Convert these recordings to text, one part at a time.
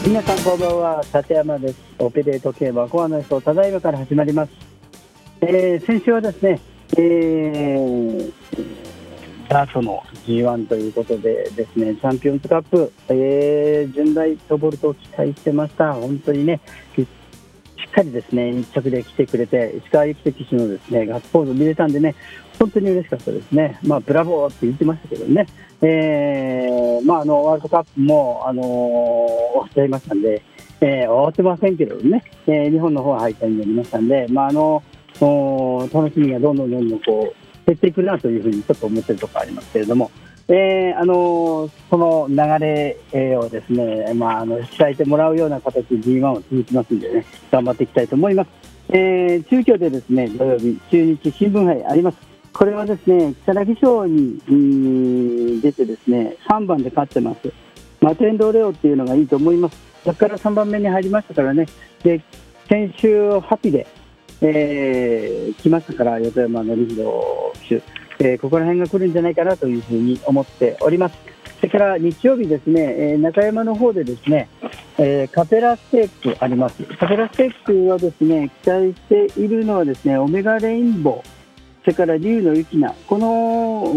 皆さんこんばんは、立山です。オペレート競馬コアの予想、ただいまから始まります。先週はですね、ダートの G1 ということでですね、チャンピオンズカップ、順大トボルトを期待してました。本当にね、しっかりですね、一着で来てくれて、石川祐希騎手のですね、ガッツポーズ見れたんでね、本当に嬉しかったですね。ブラボーって言ってましたけどね。ワールドカップも、終わっちゃいましたんで、終わってませんけどね、日本の方は敗退になりましたんで、楽しみがどんどんこう減っていくなというふうにちょっと思ってるところありますけれども、その流れをですね、伝えてもらうような形で G1 を続きますんでね、頑張っていきたいと思います。中京でですね、土曜日、中日新聞杯あります。これはですね、木更木賞に出てですね、3番で勝ってます。マテンドレオっていうのがいいと思います。そこから3番目に入りましたからね。で、先週ハピで、来ましたから、横山典弘騎手、ここら辺が来るんじゃないかなというふうに思っております。それから日曜日ですね、中山の方でですね、カペラステークあります。カペラステークはですね、期待しているのはですね、オメガレインボー、それから龍の雪菜、この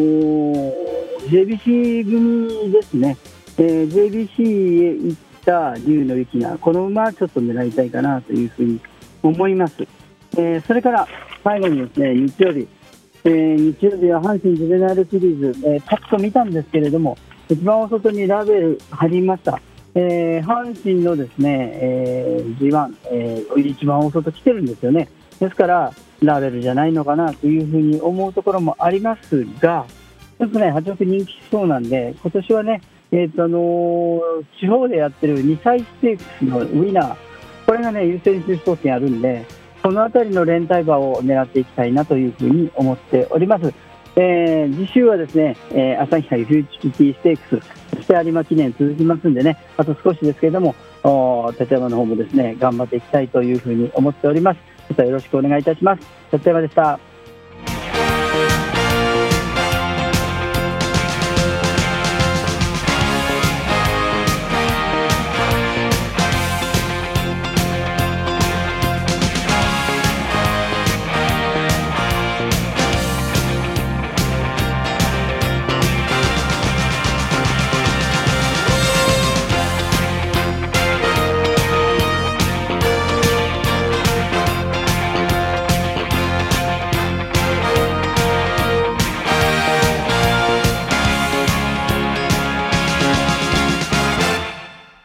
JBC 組ですね、JBC へ行った龍の雪菜、この馬はちょっと狙いたいかなというふうに思います。それから最後にですね、日曜日は阪神ジュベナイルシリーズ、パッと見たんですけれども、一番お外にラベル貼りました。阪神のですね、G1、一番お外来てるんですよね。ですからラベルじゃないのかなというふうに思うところもありますが、ちょっとね、8億人気しそうなんで、今年はね、地方でやってる2歳ステークスのウィナー、これがね、優先出走権あるんで、そのあたりの連帯馬を狙っていきたいなというふうに思っております。次週はですね、朝日杯フューチュリティステークス、そして有馬記念続きますんでね、あと少しですけれども、立山の方もですね、頑張っていきたいというふうに思っております。よろしくお願いいたします。立山でした。